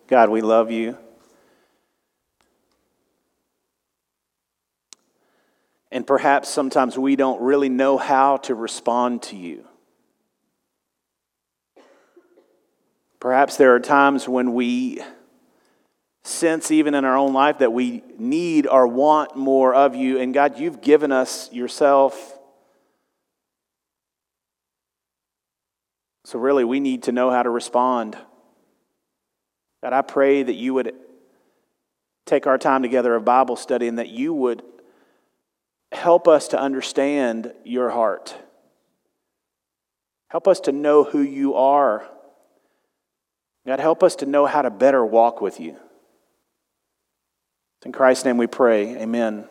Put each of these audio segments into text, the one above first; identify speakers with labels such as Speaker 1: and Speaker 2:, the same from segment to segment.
Speaker 1: God, we love you. And perhaps sometimes we don't really know how to respond to you. Perhaps there are times when we sense even in our own life that we need or want more of you. And God, you've given us yourself. So really, we need to know how to respond. God, I pray that you would take our time together of Bible study and that you would help us to understand your heart. Help us to know who you are. God, help us to know how to better walk with you. In Christ's name we pray, amen.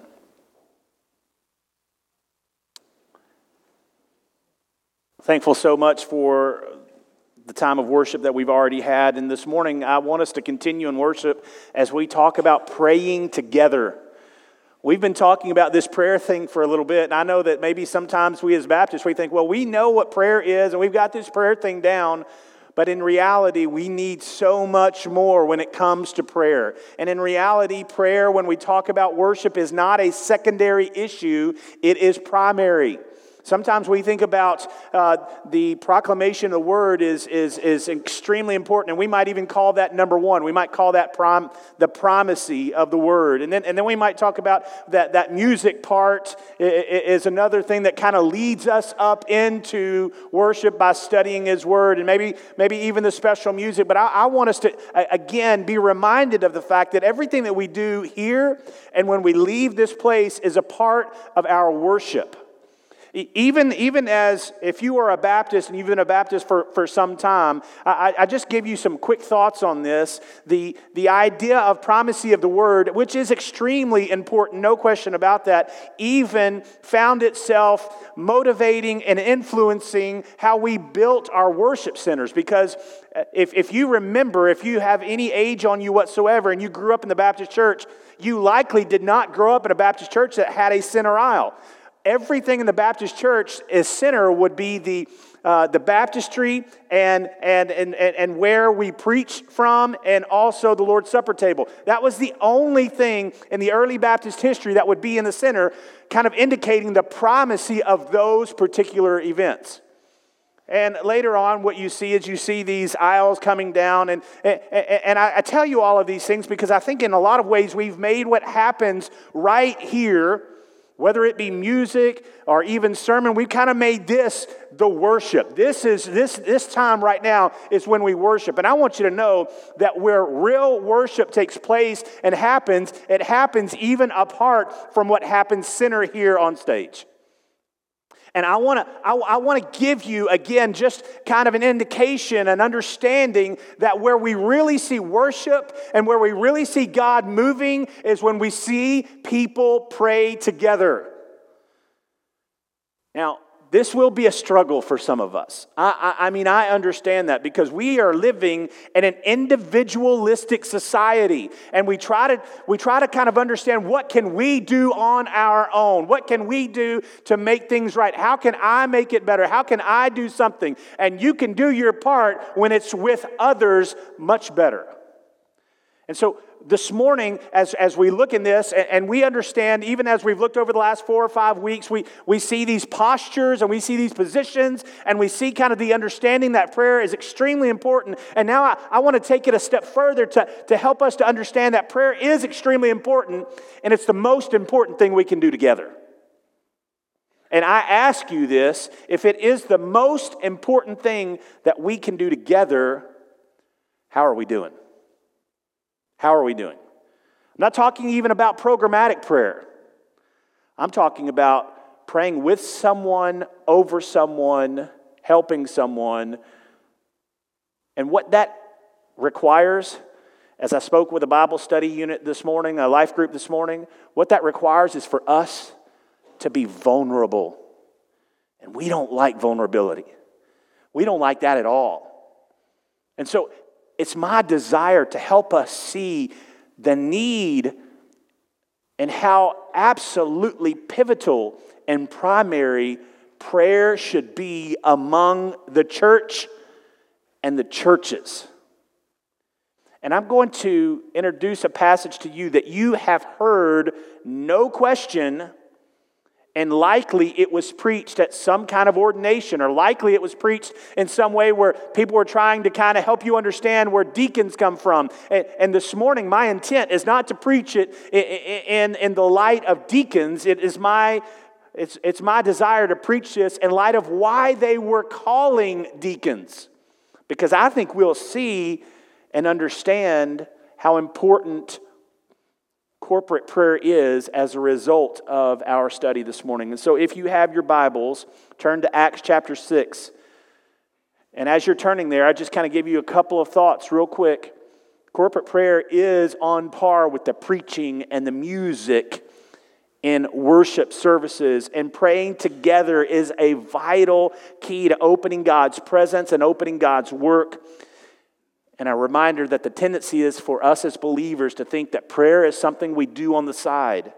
Speaker 1: Thankful so much for the time of worship that we've already had. And this morning, I want us to continue in worship as we talk about praying together. We've been talking about this prayer thing for a little bit, and I know that maybe sometimes we as Baptists, we think, well, we know what prayer is, and we've got this prayer thing down. But in reality, we need so much more when it comes to prayer. And in reality, prayer, when we talk about worship, is not a secondary issue. It is primary. Sometimes we think about the proclamation of the word is extremely important, and we might even call that number one. We might call that the primacy of the word, and then we might talk about that music part is another thing that kind of leads us up into worship by studying His word, and maybe even the special music. But I want us to again be reminded of the fact that everything that we do here and when we leave this place is a part of our worship. Even as if you are a Baptist and you've been a Baptist for some time, I just give you some quick thoughts on this. The idea of primacy of the word, which is extremely important, no question about that, even found itself motivating and influencing how we built our worship centers. Because if you remember, if you have any age on you whatsoever and you grew up in the Baptist church, you likely did not grow up in a Baptist church that had a center aisle. Everything in the Baptist church as center would be the baptistry and where we preach from, and also the Lord's Supper table. That was the only thing in the early Baptist history that would be in the center, kind of indicating the primacy of those particular events. And later on, what you see is these aisles coming down. And I tell you all of these things because I think in a lot of ways we've made what happens right here, whether it be music or even sermon, we've kind of made this the worship. This time right now is when we worship. And I want you to know that where real worship takes place and happens, it happens even apart from what happens center here on stage. And I want to give you, again, just kind of an indication, an understanding that where we really see worship and where we really see God moving is when we see people pray together. Now, this will be a struggle for some of us. I understand that because we are living in an individualistic society, and we try to kind of understand what can we do on our own? What can we do to make things right? How can I make it better? How can I do something? And you can do your part when it's with others much better. And so this morning, as we look in this, and we understand, even as we've looked over the last 4 or 5 weeks, we see these postures and we see these positions, and we see kind of the understanding that prayer is extremely important. And now I want to take it a step further to help us to understand that prayer is extremely important, and it's the most important thing we can do together. And I ask you this, if it is the most important thing that we can do together, how are we doing? How are we doing? I'm not talking even about programmatic prayer. I'm talking about praying with someone, over someone, helping someone. And what that requires, as I spoke with a Bible study unit this morning, a life group this morning, what that requires is for us to be vulnerable. And we don't like vulnerability. We don't like that at all. And so it's my desire to help us see the need and how absolutely pivotal and primary prayer should be among the church and the churches. And I'm going to introduce a passage to you that you have heard, no question, and likely it was preached at some kind of ordination, or likely it was preached in some way where people were trying to kind of help you understand where deacons come from. And this morning, my intent is not to preach it in the light of deacons. It's my desire to preach this in light of why they were calling deacons. Because I think we'll see and understand how important corporate prayer is as a result of our study this morning. And so if you have your Bibles, turn to Acts chapter 6. And as you're turning there, I just kind of give you a couple of thoughts real quick. Corporate prayer is on par with the preaching and the music in worship services, and praying together is a vital key to opening God's presence and opening God's work. And a reminder that the tendency is for us as believers to think that prayer is something we do on the side.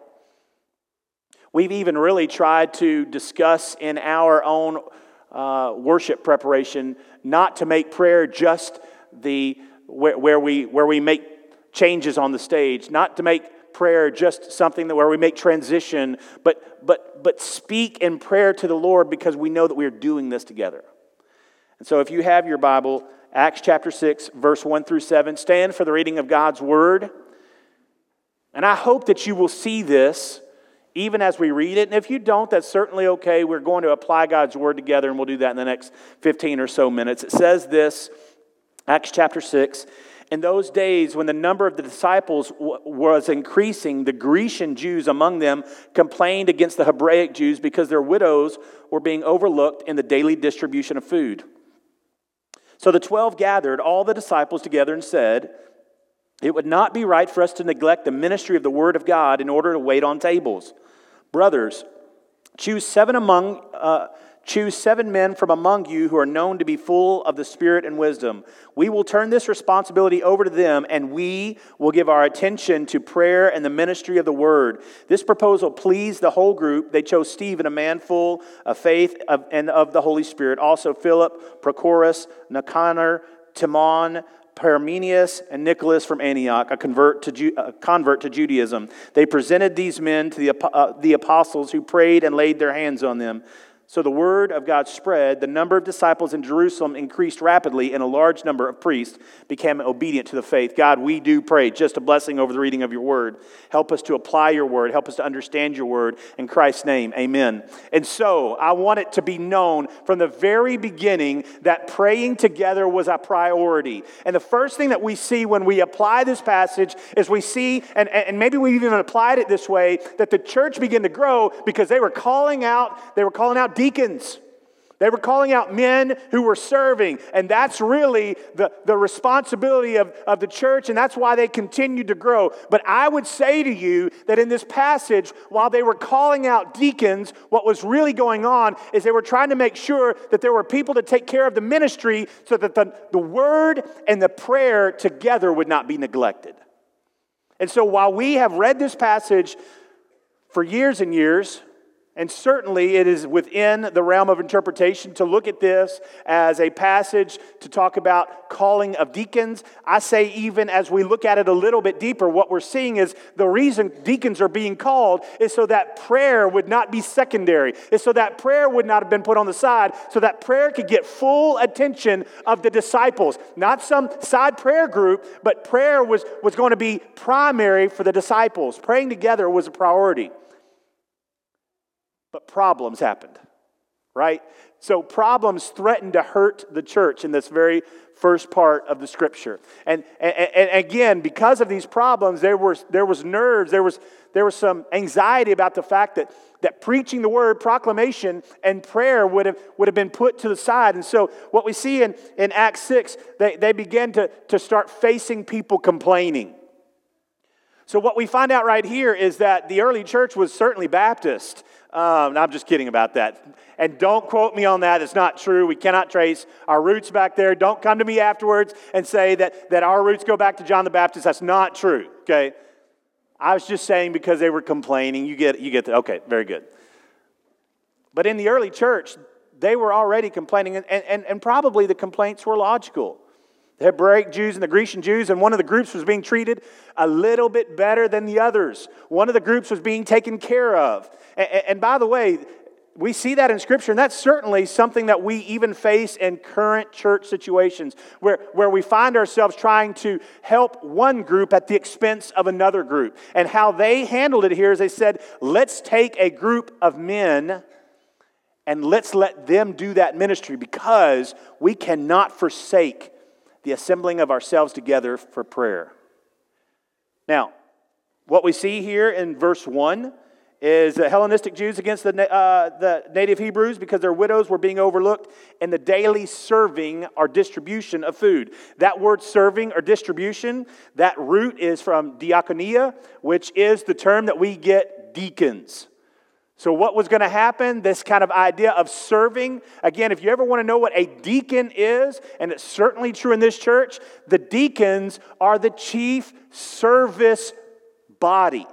Speaker 1: We've even really tried to discuss in our own worship preparation not to make prayer just where we make changes on the stage, not to make prayer just something where we make transition, but speak in prayer to the Lord, because we know that we are doing this together. And so if you have your Bible, Acts chapter 6, verse 1 through 7, stand for the reading of God's Word. And I hope that you will see this even as we read it. And if you don't, that's certainly okay. We're going to apply God's Word together, and we'll do that in the next 15 or so minutes. It says this, Acts chapter 6, "In those days when the number of the disciples was increasing, the Grecian Jews among them complained against the Hebraic Jews because their widows were being overlooked in the daily distribution of food. So the 12 gathered all the disciples together and said, 'It would not be right for us to neglect the ministry of the Word of God in order to wait on tables. Brothers, choose 7 men from among you who are known to be full of the Spirit and wisdom. We will turn this responsibility over to them, and we will give our attention to prayer and the ministry of the Word.' This proposal pleased the whole group. They chose Stephen, a man full of faith and of the Holy Spirit, also Philip, Prochorus, Nicanor, Timon, Parmenius, and Nicholas from Antioch, a convert to Judaism. They presented these men to the apostles, who prayed and laid their hands on them. So the word of God spread, the number of disciples in Jerusalem increased rapidly, and a large number of priests became obedient to the faith." God, we do pray just a blessing over the reading of your word. Help us to apply your word. Help us to understand your word. In Christ's name, amen. And so I want it to be known from the very beginning that praying together was a priority. And the first thing that we see when we apply this passage is we see, and maybe we even applied it this way, that the church began to grow because they were calling out deacons. They were calling out men who were serving. And that's really the responsibility of the church, and that's why they continued to grow. But I would say to you that in this passage, while they were calling out deacons, what was really going on is they were trying to make sure that there were people to take care of the ministry so that the word and the prayer together would not be neglected. And so while we have read this passage for years and years, and certainly it is within the realm of interpretation to look at this as a passage to talk about calling of deacons, I say even as we look at it a little bit deeper, what we're seeing is the reason deacons are being called is so that prayer would not be secondary. Is so that prayer would not have been put on the side, so that prayer could get full attention of the disciples. Not some side prayer group, but prayer was going to be primary for the disciples. Praying together was a priority. But problems happened, right? So problems threatened to hurt the church in this very first part of the scripture. And again, because of these problems, there was nerves, there was some anxiety about the fact that preaching the word, proclamation, and prayer would have been put to the side. And so what we see in Acts 6, they began to start facing people complaining. So what we find out right here is that the early church was certainly Baptist. I'm just kidding about that. And don't quote me on that. It's not true. We cannot trace our roots back there. Don't come to me afterwards and say that our roots go back to John the Baptist. That's not true, okay? I was just saying because they were complaining. You get that. Okay, very good. But in the early church, they were already complaining, and probably the complaints were logical. the Hebraic Jews and the Grecian Jews, and one of the groups was being treated a little bit better than the others. One of the groups was being taken care of. And by the way, we see that in Scripture, and that's certainly something that we even face in current church situations where we find ourselves trying to help one group at the expense of another group. And how they handled it here is they said, let's take a group of men and let's let them do that ministry, because we cannot forsake the assembling of ourselves together for prayer. Now, what we see here in verse 1 is the Hellenistic Jews against the native Hebrews because their widows were being overlooked in the daily serving or distribution of food. That word serving or distribution, that root is from diakonia, which is the term that we get deacons. So what was going to happen, this kind of idea of serving, again, if you ever want to know what a deacon is, and it's certainly true in this church, the deacons are the chief service body.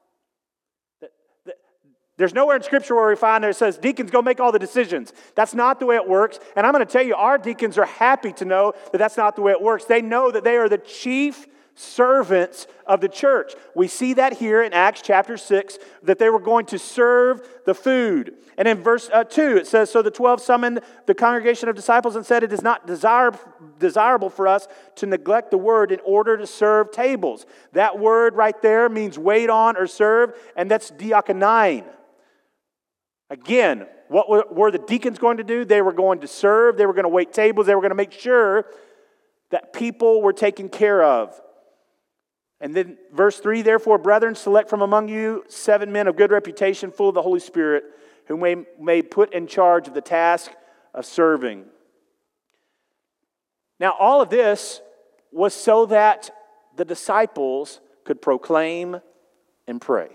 Speaker 1: There's nowhere in Scripture where we find that it says deacons go make all the decisions. That's not the way it works. And I'm going to tell you, our deacons are happy to know that that's not the way it works. They know that they are the chief servants of the church. We see that here in Acts chapter 6, that they were going to serve the food. And in verse 2, it says, so the 12 summoned the congregation of disciples and said, it is not desirable for us to neglect the word in order to serve tables. That word right there means wait on or serve, and that's diakonein. Again, what were the deacons going to do? They were going to serve. They were going to wait tables. They were going to make sure that people were taken care of. And then verse 3, therefore, brethren, select from among you 7 men of good reputation, full of the Holy Spirit, whom may put in charge of the task of serving. Now, all of this was so that the disciples could proclaim and pray.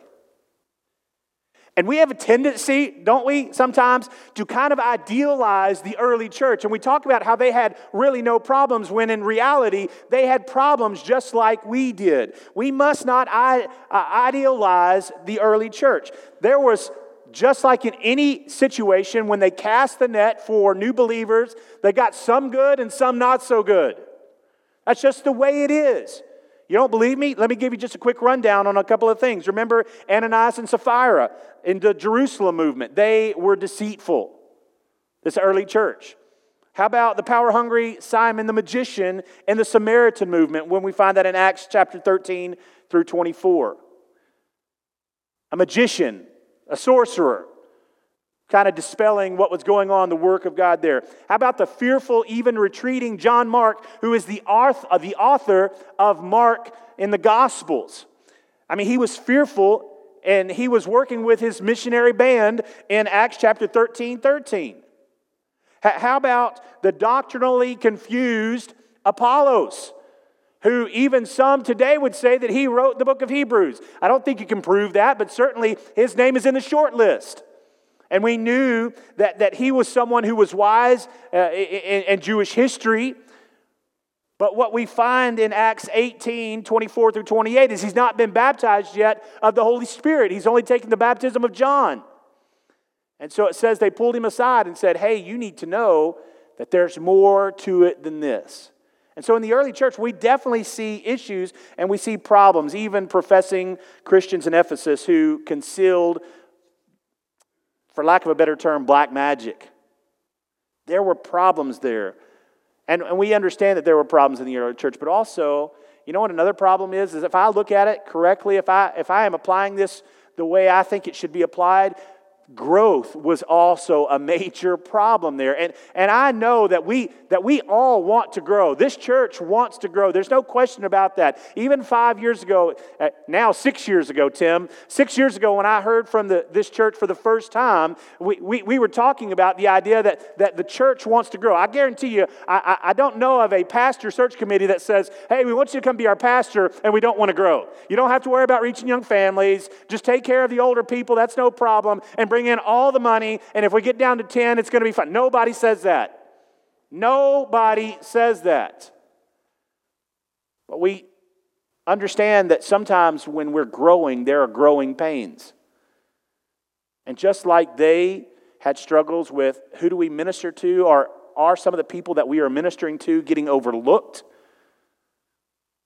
Speaker 1: And we have a tendency, don't we, sometimes, to kind of idealize the early church. And we talk about how they had really no problems, when in reality, they had problems just like we did. We must not idealize the early church. There was, just like in any situation, when they cast the net for new believers, they got some good and some not so good. That's just the way it is. You don't believe me? Let me give you just a quick rundown on a couple of things. Remember Ananias and Sapphira in the Jerusalem movement. They were deceitful, this early church. How about the power-hungry Simon the magician in the Samaritan movement, when we find that in Acts chapter 13 through 24? A magician, a sorcerer, kind of dispelling what was going on, the work of God there. How about the fearful, even retreating John Mark, who is the author of Mark in the Gospels? I mean, he was fearful, and he was working with his missionary band in Acts chapter 13. How about the doctrinally confused Apollos, who even some today would say that he wrote the book of Hebrews? I don't think you can prove that, but certainly his name is in the short list. And we knew that he was someone who was wise in Jewish history. But what we find in Acts 18, 24 through 28 is he's not been baptized yet of the Holy Spirit. He's only taken the baptism of John. And so it says they pulled him aside and said, hey, you need to know that there's more to it than this. And so in the early church, we definitely see issues and we see problems, even professing Christians in Ephesus who concealed, for lack of a better term, black magic. There were problems there. And we understand that there were problems in the early church, but also, you know what another problem is if I look at it correctly, if I am applying this the way I think it should be applied, growth was also a major problem there. And I know that we all want to grow. This church wants to grow. There's no question about that. Even 5 years ago, now 6 years ago, Tim, 6 years ago when I heard from this church for the first time, we were talking about the idea that the church wants to grow. I guarantee you, I don't know of a pastor search committee that says, hey, we want you to come be our pastor and we don't want to grow. You don't have to worry about reaching young families. Just take care of the older people. That's no problem. And bring in all the money, and if we get down to 10, it's going to be fine. Nobody says that. Nobody says that. But we understand that sometimes when we're growing, there are growing pains. And just like they had struggles with who do we minister to, or are some of the people that we are ministering to getting overlooked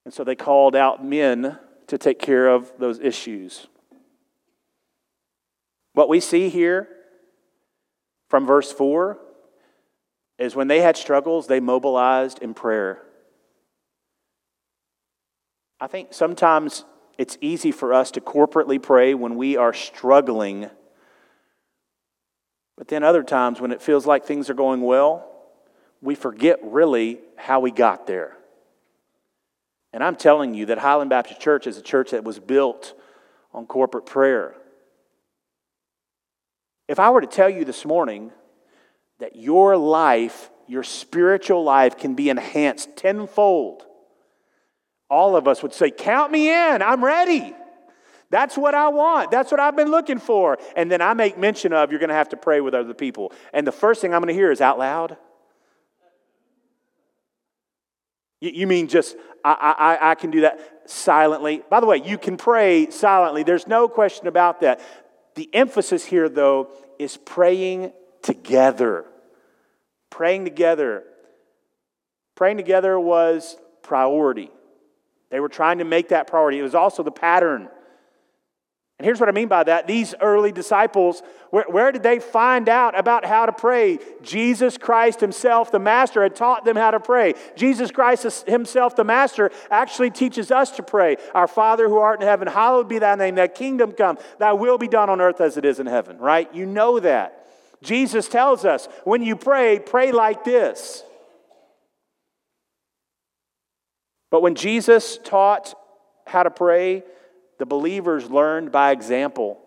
Speaker 1: And so they called out men to take care of those issues. What we see here from verse 4 is when they had struggles, they mobilized in prayer. I think sometimes it's easy for us to corporately pray when we are struggling. But then other times when it feels like things are going well, we forget really how we got there. And I'm telling you that Highland Baptist Church is a church that was built on corporate prayer. If I were to tell you this morning that your life, your spiritual life can be enhanced tenfold, all of us would say, count me in, I'm ready. That's what I want. That's what I've been looking for. And then I make mention of, you're going to have to pray with other people. And the first thing I'm going to hear is out loud. You mean just, I can do that silently. By the way, you can pray silently. There's no question about that. The emphasis here, though, is praying together. Praying together. Praying together was priority. They were trying to make that priority. It was also the pattern. And here's what I mean by that. These early disciples, where did they find out about how to pray? Jesus Christ himself, the Master, had taught them how to pray. Jesus Christ himself, the Master, actually teaches us to pray. Our Father who art in heaven, hallowed be thy name. Thy kingdom come. Thy will be done on earth as it is in heaven. Right? You know that. Jesus tells us, when you pray, pray like this. But when Jesus taught how to pray, the believers learned by example.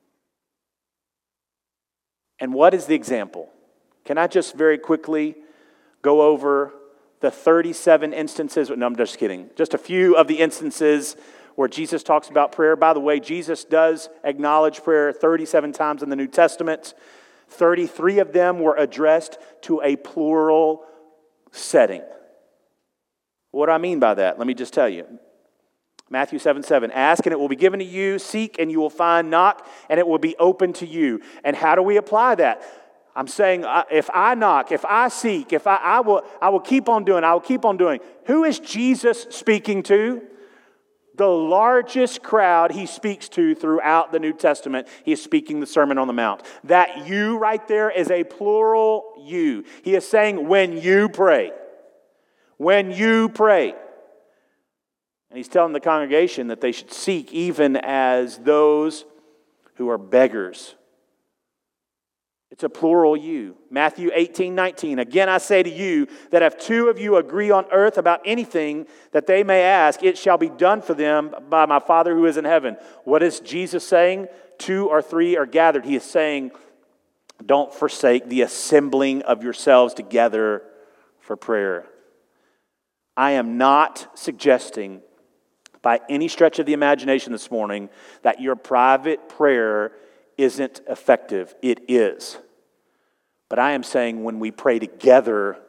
Speaker 1: And what is the example? Can I just very quickly go over the 37 instances? No, I'm just kidding. Just a few of the instances where Jesus talks about prayer. By the way, Jesus does acknowledge prayer 37 times in the New Testament. 33 of them were addressed to a plural setting. What do I mean by that? Let me just tell you. Matthew 7:7, ask and it will be given to you, seek and you will find, knock and it will be open to you. And how do we apply that? I'm saying if I knock, if I seek, if I will keep on doing, I will keep on doing. Who is Jesus speaking to? The largest crowd he speaks to throughout the New Testament. He is speaking the Sermon on the Mount. That you right there is a plural you. He is saying when you pray. When you pray. And he's telling the congregation that they should seek even as those who are beggars. It's a plural you. Matthew 18:19. Again, I say to you that if two of you agree on earth about anything that they may ask, it shall be done for them by my Father who is in heaven. What is Jesus saying? 2 or 3 are gathered. He is saying, don't forsake the assembling of yourselves together for prayer. I am not suggesting by any stretch of the imagination this morning that your private prayer isn't effective. It is. But I am saying when we pray together,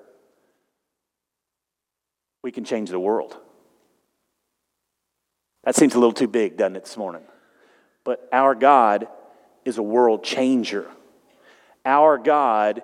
Speaker 1: we can change the world. That seems a little too big, doesn't it, this morning? But our God is a world changer. Our God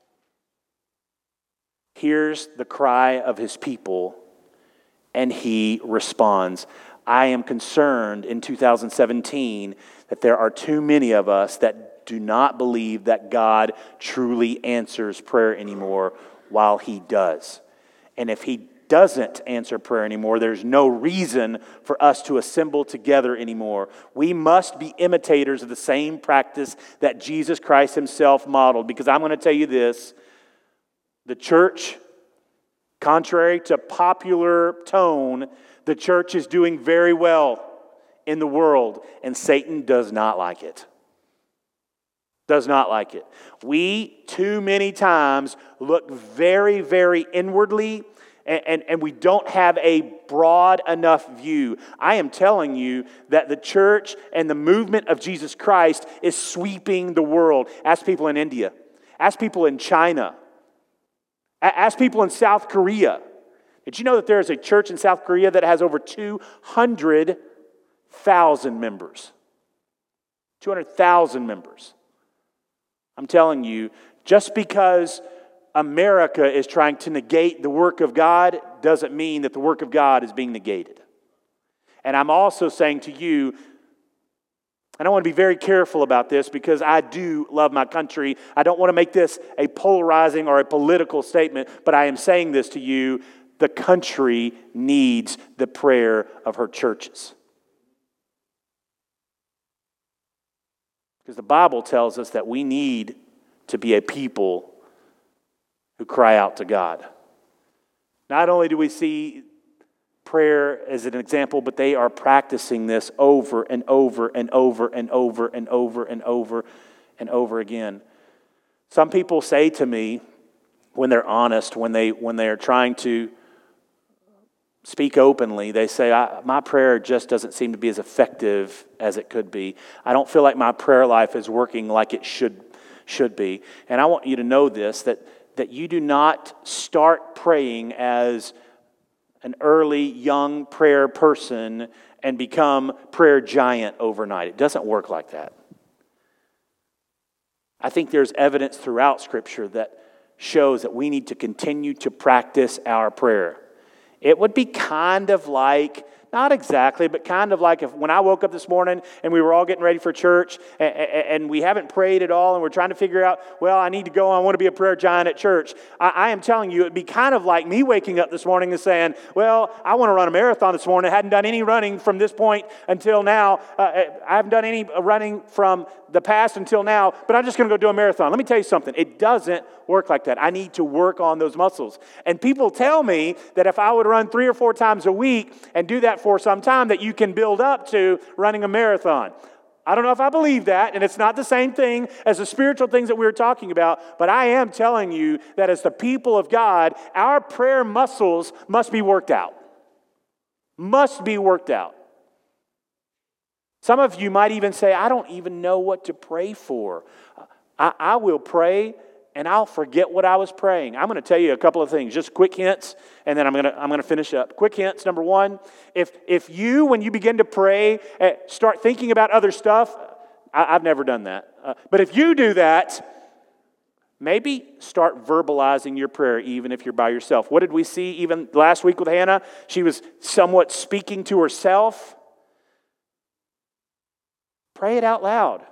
Speaker 1: hears the cry of his people and he responds. I am concerned in 2017 that there are too many of us that do not believe that God truly answers prayer anymore while he does. And if he doesn't answer prayer anymore, there's no reason for us to assemble together anymore. We must be imitators of the same practice that Jesus Christ himself modeled. Because I'm going to tell you this, the church, contrary to popular tone, the church is doing very well in the world, and Satan does not like it. Does not like it. We, too many times, look very, very inwardly, and we don't have a broad enough view. I am telling you that the church and the movement of Jesus Christ is sweeping the world. Ask people in India. Ask people in China. Ask people in South Korea. Did you know that there is a church in South Korea that has over 200,000 members? 200,000 members. I'm telling you, just because America is trying to negate the work of God doesn't mean that the work of God is being negated. And I'm also saying to you, and I want to be very careful about this because I do love my country. I don't want to make this a polarizing or a political statement, but I am saying this to you. The country needs the prayer of her churches. Because the Bible tells us that we need to be a people who cry out to God. Not only do we see prayer as an example, but they are practicing this over and over and over and over and over and over and over again. Some people say to me, when they're honest, when they are trying to speak openly, they say, my prayer just doesn't seem to be as effective as it could be. I don't feel like my prayer life is working like it should be. And I want you to know this, that you do not start praying as an early, young prayer person and become prayer giant overnight. It doesn't work like that. I think there's evidence throughout Scripture that shows that we need to continue to practice our prayer. It would be kind of like, not exactly, but kind of like if when I woke up this morning and we were all getting ready for church and we haven't prayed at all and we're trying to figure out, well, I need to go, I want to be a prayer giant at church. I am telling you, it'd be kind of like me waking up this morning and saying, well, I want to run a marathon this morning. I hadn't done any running from this point until now. I haven't done any running from the past until now, but I'm just going to go do a marathon. Let me tell you something. It doesn't work like that. I need to work on those muscles. And people tell me that if I would run 3 or 4 times a week and do that for some time, that you can build up to running a marathon. I don't know if I believe that, and it's not the same thing as the spiritual things that we were talking about, but I am telling you that as the people of God, our prayer muscles must be worked out. Must be worked out. Some of you might even say, I don't even know what to pray for. I will pray and I'll forget what I was praying. I'm going to tell you a couple of things, just quick hints, and then I'm going to finish up. Quick hints. Number one, if you, when you begin to pray, start thinking about other stuff, I've never done that. But if you do that, maybe start verbalizing your prayer even if you're by yourself. What did we see even last week with Hannah? She was somewhat speaking to herself. Pray it out loud.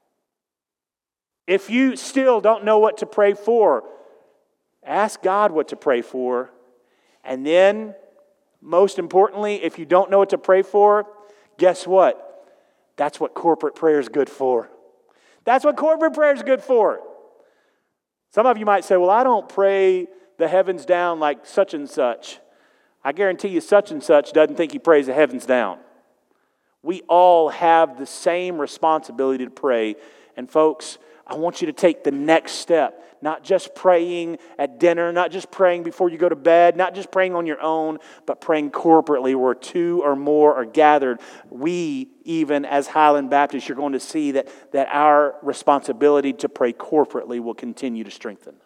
Speaker 1: If you still don't know what to pray for, ask God what to pray for. And then, most importantly, if you don't know what to pray for, guess what? That's what corporate prayer is good for. That's what corporate prayer is good for. Some of you might say, well, I don't pray the heavens down like such and such. I guarantee you such and such doesn't think he prays the heavens down. We all have the same responsibility to pray. And folks, I want you to take the next step. Not just praying at dinner, not just praying before you go to bed, not just praying on your own, but praying corporately where 2 or more are gathered. We, even as Highland Baptists, you're going to see that our responsibility to pray corporately will continue to strengthen.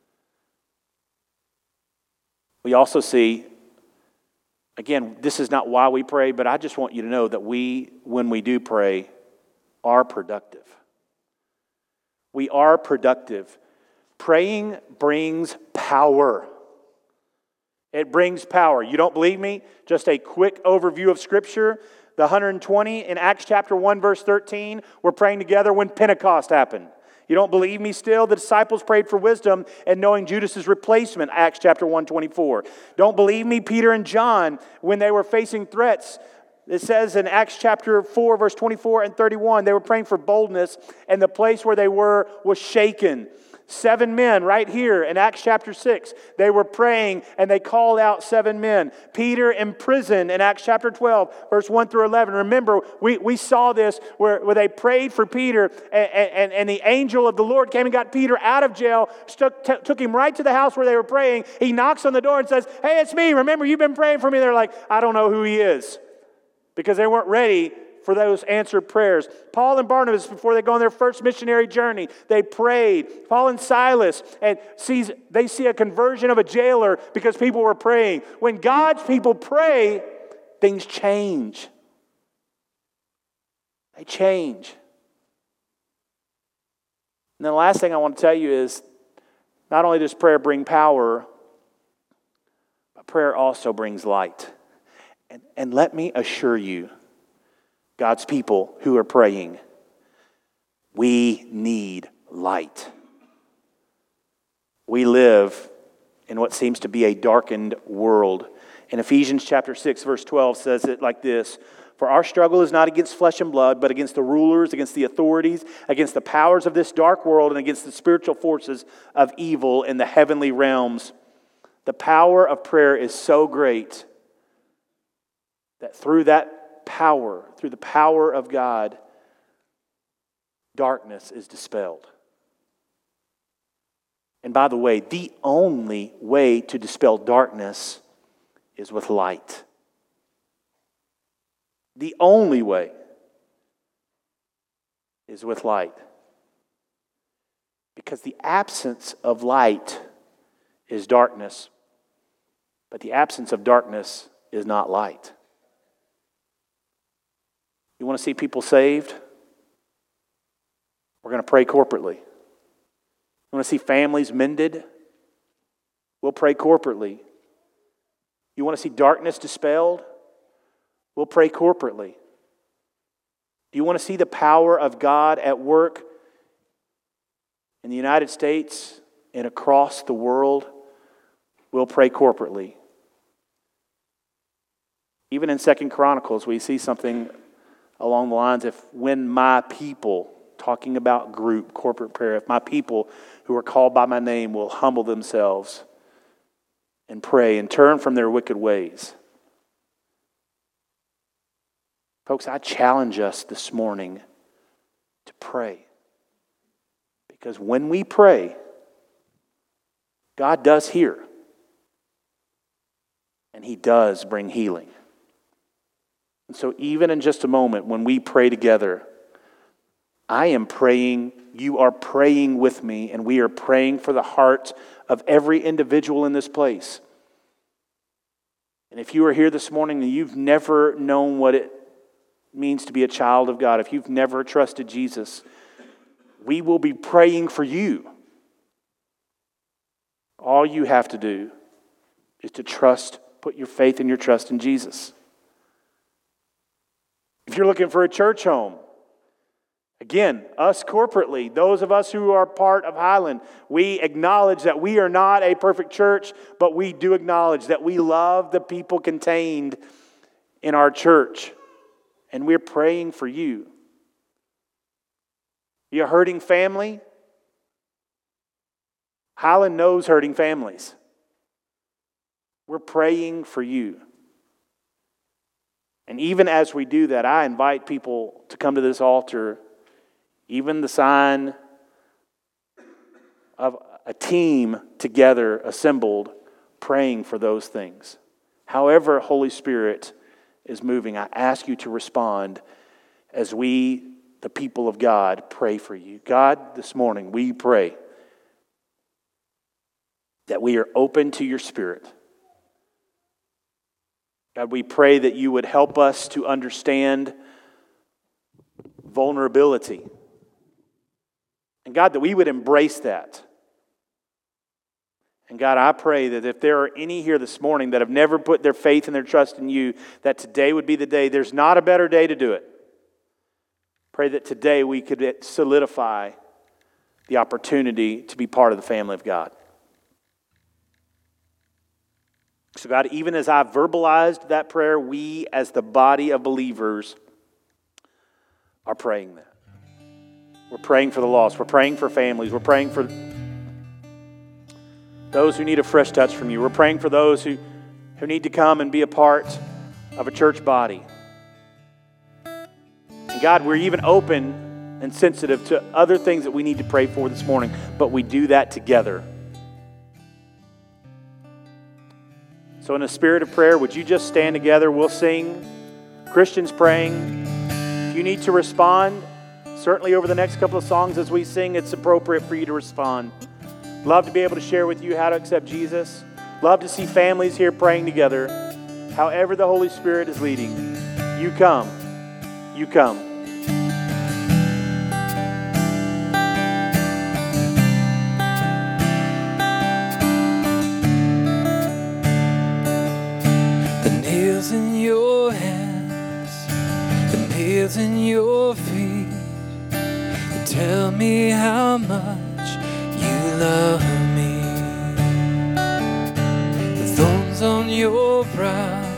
Speaker 1: We also see, again, this is not why we pray, but I just want you to know that we, when we do pray, are productive. We are productive. Praying brings power. It brings power. You don't believe me? Just a quick overview of Scripture. The 120 in Acts chapter 1, verse 13, we're praying together when Pentecost happened. You don't believe me still? The disciples prayed for wisdom and knowing Judas' replacement, Acts chapter 1:24. Don't believe me? Peter and John, when they were facing threats, it says in Acts chapter 4, verse 24 and 31, they were praying for boldness, and the place where they were was shaken. 7 men right here in Acts chapter 6, they were praying and they called out 7 men. Peter in prison in Acts chapter 12, verse 1 through 11. Remember, we saw this where they prayed for Peter and the angel of the Lord came and got Peter out of jail, took him right to the house where they were praying. He knocks on the door and says, hey, it's me. Remember, you've been praying for me. They're like, I don't know who he is. Because they weren't ready for those answered prayers. Paul and Barnabas, before they go on their first missionary journey, they prayed. Paul and Silas, and they see a conversion of a jailer because people were praying. When God's people pray, things change. They change. And then the last thing I want to tell you is Not only does prayer bring power, but prayer also brings light. And let me assure you, God's people who are praying, we need light. We live in what seems to be a darkened world. In Ephesians chapter 6, verse 12 says it like this: "For our struggle is not against flesh and blood, but against the rulers, against the authorities, against the powers of this dark world, and against the spiritual forces of evil in the heavenly realms." The power of prayer is so great that through that power, through the power of God, darkness is dispelled. And by the way, the only way to dispel darkness is with light. The only way is with light. Because the absence of light is darkness, but the absence of darkness is not light. You want to see people saved? We're going to pray corporately. You want to see families mended? We'll pray corporately. You want to see darkness dispelled? We'll pray corporately. Do you want to see the power of God at work in the United States and across the world? We'll pray corporately. Even in 2 Chronicles, we see something along the lines of, when my people, talking about group, corporate prayer, if my people who are called by my name will humble themselves and pray and turn from their wicked ways. Folks, I challenge us this morning to pray. Because when we pray, God does hear. And He does bring healing. And so even in just a moment, when we pray together, I am praying, you are praying with me, and we are praying for the heart of every individual in this place. And if you are here this morning and you've never known what it means to be a child of God, if you've never trusted Jesus, we will be praying for you. All you have to do is to trust, put your faith and your trust in Jesus. If you're looking for a church home, again, us corporately, those of us who are part of Highland, we acknowledge that we are not a perfect church, but we do acknowledge that we love the people contained in our church. And we're praying for you. You a hurting family? Highland knows hurting families. We're praying for you. And even as we do that, I invite people to come to this altar, even the sign of a team together assembled, praying for those things. However Holy Spirit is moving, I ask you to respond as we, the people of God, pray for you. God, this morning we pray that we are open to your Spirit. God, we pray that you would help us to understand vulnerability. And God, that we would embrace that. And God, I pray that if there are any here this morning that have never put their faith and their trust in you, that today would be the day. There's not a better day to do it. Pray that today we could solidify the opportunity to be part of the family of God. So God, even as I verbalized that prayer, we as the body of believers are praying that. We're praying for the lost. We're praying for families. We're praying for those who need a fresh touch from you. We're praying for those who need to come and be a part of a church body. And God, we're even open and sensitive to other things that we need to pray for this morning, but we do that together. So in a spirit of prayer, would you just stand together? We'll sing Christians praying. If you need to respond, certainly over the next couple of songs as we sing, it's appropriate for you to respond. Love to be able to share with you how to accept Jesus. Love to see families here praying together. However the Holy Spirit is leading, you come. You come.
Speaker 2: nails in your hands, the nails in your feet, that tell me how much you love me. The thorns on your brow,